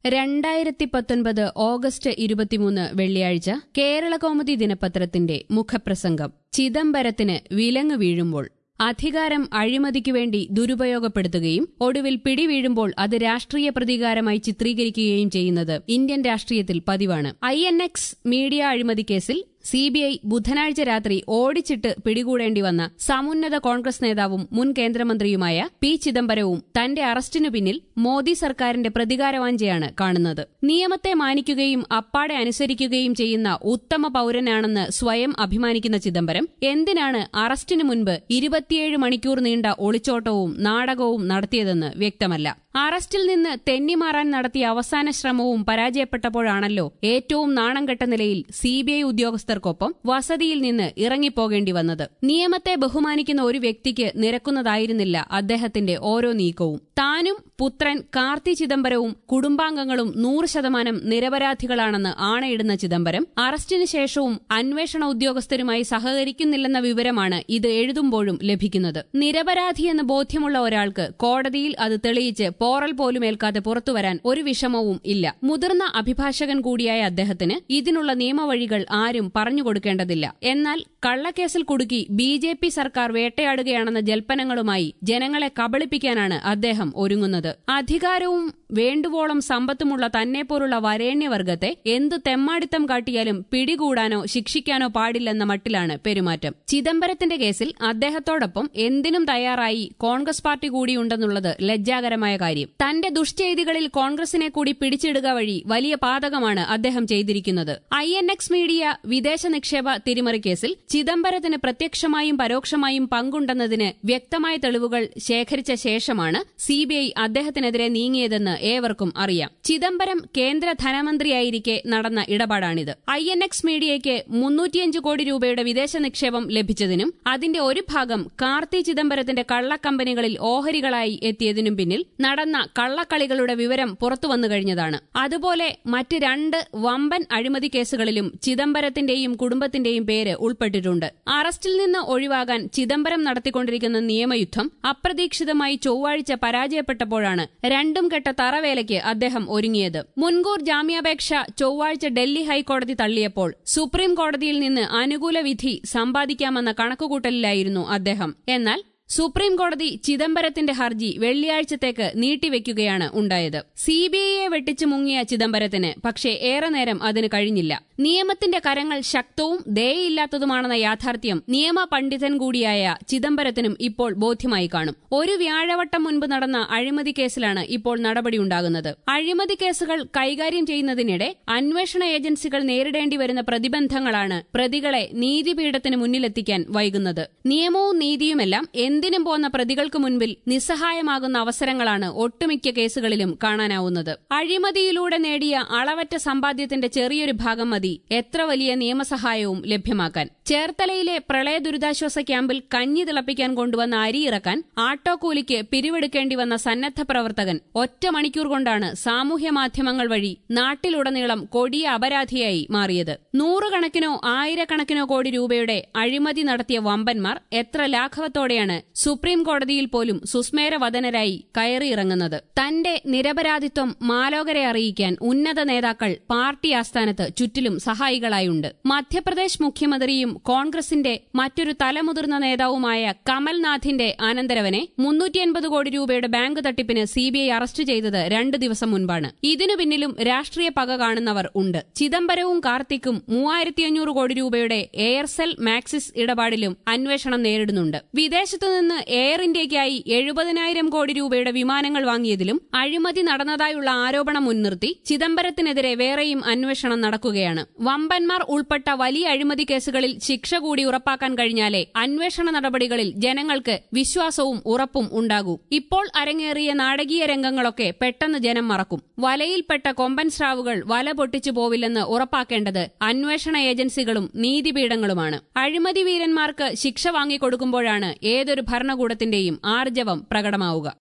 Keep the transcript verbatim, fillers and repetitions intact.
രണ്ടായിരത്തി പത്തൊൻപത് ഓഗസ്റ്റ് ഇരുപത്തിമൂന്ന് വെള്ളിയാഴ്ച കേരളകൗമുദി ദിനപത്രത്തിന്റെ മുഖപ്രസംഗം. ചിദംബരത്തിന് വിലങ്ങ് വീഴുമ്പോൾ അധികാരം അഴിമതിക്കുവേണ്ടി ദുരുപയോഗപ്പെടുത്തുകയും ഒടുവിൽ പിടിവീഴുമ്പോൾ അത് രാഷ്ട്രീയ പ്രതികാരമായി ചിത്രീകരിക്കുകയും ചെയ്യുന്നത് ഇന്ത്യൻ രാഷ്ട്രീയത്തിൽ പതിവാണ്. ഐ എൻ എക്സ് മീഡിയ അഴിമതി കേസിൽ സി ബി ഐ ബുധനാഴ്ച രാത്രി ഓടിച്ചിട്ട് പിടികൂടേണ്ടി വന്ന സമുന്നത കോൺഗ്രസ് നേതാവും മുൻ കേന്ദ്രമന്ത്രിയുമായ പി ചിദംബരവും തന്റെ അറസ്റ്റിനു പിന്നിൽ മോദി സർക്കാരിന്റെ പ്രതികാരവാഞ്ചയാണ് കാണുന്നത്. നിയമത്തെ മാനിക്കുകയും അപ്പാടെ അനുസരിക്കുകയും ചെയ്യുന്ന ഉത്തമ പൌരനാണെന്ന് സ്വയം അഭിമാനിക്കുന്ന ചിദംബരം എന്തിനാണ് അറസ്റ്റിനു മുൻപ് ഇരുപത്തിയേഴ് മണിക്കൂർ നീണ്ട ഒളിച്ചോട്ടവും നാടകവും നടത്തിയതെന്ന് വ്യക്തമല്ല. അറസ്റ്റിൽ നിന്ന് തെന്നിമാറാൻ നടത്തിയ അവസാന ശ്രമവും പരാജയപ്പെട്ടപ്പോഴാണല്ലോ ഏറ്റവും നാണംകെട്ട നിലയിൽ സി ബി ഐ ഉദ്യോഗസ്ഥർക്കൊപ്പം വസതിയിൽ നിന്ന് ഇറങ്ങിപ്പോകേണ്ടി വന്നത്. നിയമത്തെ ബഹുമാനിക്കുന്ന ഒരു വ്യക്തിക്ക് നിരക്കുന്നതായിരുന്നില്ല അദ്ദേഹത്തിന്റെ ഓരോ നീക്കവും. താനും പുത്രൻ കാർത്തി ചിദംബരവും കുടുംബാംഗങ്ങളും നൂറ് ശതമാനം നിരപരാധികളാണെന്ന് ആണയിടുന്ന ചിദംബരം അറസ്റ്റിന് ശേഷവും അന്വേഷണ ഉദ്യോഗസ്ഥരുമായി സഹകരിക്കുന്നില്ലെന്ന വിവരമാണ് ഇത് എഴുതുമ്പോഴും ലഭിക്കുന്നത്. നിരപരാധിയെന്ന് ബോധ്യമുള്ള ഒരാൾക്ക് കോടതിയിൽ അത് തെളിയിച്ച് പോറൽ പോലും ഏൽക്കാതെ പുറത്തുവരാൻ ഒരു വിഷമവും ഇല്ല. മുതിർന്ന അഭിഭാഷകൻ കൂടിയായ അദ്ദേഹത്തിന് ഇതിനുള്ള നിയമവഴികൾ ആരും പറഞ്ഞുകൊടുക്കേണ്ടതില്ല. എന്നാൽ കള്ളക്കേസിൽ കുടുക്കി ബി ജെ പി സർക്കാർ വേട്ടയാടുകയാണെന്ന ജൽപ്പനങ്ങളുമായി ജനങ്ങളെ കബളിപ്പിക്കാനാണ് അദ്ദേഹം ഒരുങ്ങുന്നത്. അധികാരവും വേണ്ടുവോളം സമ്പത്തുമുള്ള തന്നെപ്പോലുള്ള വരേണ്യവർഗത്തെ എന്ത് തെമ്മാടിത്തം കാട്ടിയാലും പിടികൂടാനോ ശിക്ഷിക്കാനോ പാടില്ലെന്ന മട്ടിലാണ് പെരുമാറ്റം. ചിദംബരത്തിന്റെ കേസിൽ അദ്ദേഹത്തോടൊപ്പം എന്തിനും തയ്യാറായി കോൺഗ്രസ് പാർട്ടി കൂടിയുണ്ടെന്നുള്ളത് ലജ്ജാകരമായ കാര്യം. തന്റെ ദുഷ്ചെയ്തികളിൽ കോൺഗ്രസിനെ കൂടി പിടിച്ചിടുക വഴി വലിയ പാതകമാണ് അദ്ദേഹം ചെയ്തിരിക്കുന്നത്. ഐ എൻ എക്സ് മീഡിയ വിദേശ നിക്ഷേപ തിരിമറി കേസിൽ ചിദംബരത്തിന് പ്രത്യക്ഷമായും പരോക്ഷമായും പങ്കുണ്ടെന്നതിന് വ്യക്തമായ തെളിവുകൾ ശേഖരിച്ച ശേഷമാണ് സി ബി ഐ അദ്ദേഹത്തിനെതിരെ നീങ്ങിയതെന്ന് ഏവർക്കും അറിയാം. ചിദംബരം കേന്ദ്ര ധനമന്ത്രിയായിരിക്കെ നടന്ന ഇടപാടാണിത്. ഐ എൻ എക്സ് മീഡിയയ്ക്ക് മുന്നൂറ്റിയഞ്ച് കോടി രൂപയുടെ വിദേശ നിക്ഷേപം ലഭിച്ചതിനും അതിന്റെ ഒരു ഭാഗം കാർത്തി ചിദംബരത്തിന്റെ കള്ളക്കമ്പനികളിൽ ഓഹരികളായി എത്തിയതിനും പിന്നിൽ നടന്ന കള്ളക്കളികളുടെ വിവരം പുറത്തുവന്നു കഴിഞ്ഞതാണ്. അതുപോലെ മറ്റ് രണ്ട് വമ്പൻ അഴിമതി കേസുകളിലും ചിദംബരത്തിന്റെയും കുടുംബത്തിന്റെയും പേര് ഉൾപ്പെട്ടിട്ടുണ്ട്. അറസ്റ്റിൽ നിന്ന് ഒഴിവാകാൻ ചിദംബരം നടത്തിക്കൊണ്ടിരിക്കുന്ന നിയമയുദ്ധം അപ്രതീക്ഷിതമായി ചൊവ്വാഴ്ച പരാജയപ്പെട്ടപ്പോഴാണ് രണ്ടും കെട്ട തറവേലയ്ക്ക് അദ്ദേഹം ഒരുങ്ങിയത്. മുൻകൂർ ജാമ്യാപേക്ഷ ചൊവ്വാഴ്ച ഡൽഹി ഹൈക്കോടതി തള്ളിയപ്പോൾ സുപ്രീം കോടതിയിൽ നിന്ന് അനുകൂല വിധി സമ്പാദിക്കാമെന്ന കണക്കുകൂട്ടലിലായിരുന്നു അദ്ദേഹം. എന്നാൽ സുപ്രീം കോടതി ചിദംബരത്തിന്റെ ഹർജി വെള്ളിയാഴ്ചത്തേക്ക് നീട്ടിവെക്കുകയാണ് ഉണ്ടായത്. സി ബി ഐയെ വെട്ടിച്ചു മുങ്ങിയ ചിദംബരത്തിന് പക്ഷേ ഏറെ നേരം അതിന് കഴിഞ്ഞില്ല. നിയമത്തിന്റെ കരങ്ങൾ ശക്തവും ദയയില്ലാത്തതുമാണെന്ന യാഥാർത്ഥ്യം നിയമ പണ്ഡിതൻ കൂടിയായ ചിദംബരത്തിനും ഇപ്പോൾ ബോധ്യമായി കാണും. ഒരു വ്യാഴവട്ടം മുൻപ് നടന്ന അഴിമതി കേസിലാണ് ഇപ്പോൾ നടപടിയുണ്ടാകുന്നത്. അഴിമതി കേസുകൾ കൈകാര്യം ചെയ്യുന്നതിനിടെ അന്വേഷണ ഏജൻസികൾ നേരിടേണ്ടി വരുന്ന പ്രതിബന്ധങ്ങളാണ് പ്രതികളെ നീതിപീഠത്തിന് മുന്നിലെത്തിക്കാൻ വൈകുന്നത്. നിയമവും നീതിയുമെല്ലാം എന്തിനും പോന്ന പ്രതികൾക്ക് മുൻപിൽ നിസ്സഹായമാകുന്ന അവസരങ്ങളാണ് ഒട്ടുമിക്ക കേസുകളിലും കാണാനാവുന്നത്. അഴിമതിയിലൂടെ നേടിയ അളവറ്റ സമ്പാദ്യത്തിന്റെ ചെറിയൊരു ഭാഗം മതി എത്ര വലിയ നിയമസഹായവും ലഭ്യമാക്കാൻ. ചേർത്തലയിലെ പ്രളയ ദുരിതാശ്വാസ ക്യാമ്പിൽ കഞ്ഞി തിളപ്പിക്കാൻ കൊണ്ടുവന്ന അരി ഇറക്കാൻ ആട്ടോ കൂലിക്ക് പിരിവെടുക്കേണ്ടി വന്ന സന്നദ്ധ പ്രവർത്തകൻ ഒറ്റ മണിക്കൂർ കൊണ്ടാണ് സാമൂഹ്യ മാധ്യമങ്ങൾ വഴി നാട്ടിലുടനീളം കൊടിയ അപരാധിയായി മാറിയത്. നൂറുകണക്കിനോ ആയിരക്കണക്കിനോ കോടി രൂപയുടെ അഴിമതി നടത്തിയ വമ്പന്മാർ എത്ര ലാഘവത്തോടെയാണ് സുപ്രീം കോടതിയിൽ പോലും സുസ്മേരവദനരായി കയറിയിറങ്ങുന്നത്. തന്റെ നിരപരാധിത്വം മാലോകരെ അറിയിക്കാൻ ഉന്നത നേതാക്കൾ പാർട്ടി ആസ്ഥാനത്ത് ചുറ്റിലും സഹായികളായുണ്ട്. മധ്യപ്രദേശ് മുഖ്യമന്ത്രിയും കോൺഗ്രസിന്റെ മറ്റൊരു തലമുതിർന്ന നേതാവുമായ കമൽനാഥിന്റെ അനന്തരവനെ മുന്നൂറ്റിയൻപത് കോടി രൂപയുടെ ബാങ്ക് തട്ടിപ്പിന് സി ബി ഐ അറസ്റ്റ് ചെയ്തത് രണ്ടു ദിവസം മുൻപാണ്. ഇതിനു പിന്നിലും രാഷ്ട്രീയ പക കാണുന്നവർ ഉണ്ട്. ചിദംബരവും കാർത്തിക്കും മൂവായിരത്തി അഞ്ഞൂറ് കോടി രൂപയുടെ എയർസെൽ മാക്സിസ് ഇടപാടിലും അന്വേഷണം നേരിടുന്നുണ്ട്. വിദേശത്തുനിന്ന് എയർ ഇന്ത്യയ്ക്കായി എഴുപതിനായിരം കോടി രൂപയുടെ വിമാനങ്ങൾ വാങ്ങിയതിലും അഴിമതി നടന്നതായുള്ള ആരോപണം മുൻനിർത്തി ചിദംബരത്തിനെതിരെ വേറെയും അന്വേഷണം നടക്കുകയാണ്. വമ്പന്മാർ ഉൾപ്പെട്ട വലിയ അഴിമതി കേസുകളിൽ ശിക്ഷ കൂടി ഉറപ്പാക്കാൻ കഴിഞ്ഞാലേ അന്വേഷണ നടപടികളിൽ ജനങ്ങൾക്ക് വിശ്വാസവും ഉറപ്പും ഉണ്ടാകൂ. ഇപ്പോൾ അരങ്ങേറിയ നാടകീയ രംഗങ്ങളൊക്കെ പെട്ടെന്ന് ജനം മറക്കും. വലയിൽപ്പെട്ട കൊമ്പൻ സ്രാവുകൾ വല പൊട്ടിച്ചു പോവില്ലെന്ന് ഉറപ്പാക്കേണ്ടത് അന്വേഷണ ഏജൻസികളും നീതിപീഠങ്ങളുമാണ്. അഴിമതി വീരന്മാർക്ക് ശിക്ഷ വാങ്ങിക്കൊടുക്കുമ്പോഴാണ് ഏതൊരു ഭരണകൂടത്തിന്റെയും ആർജവം പ്രകടമാവുക.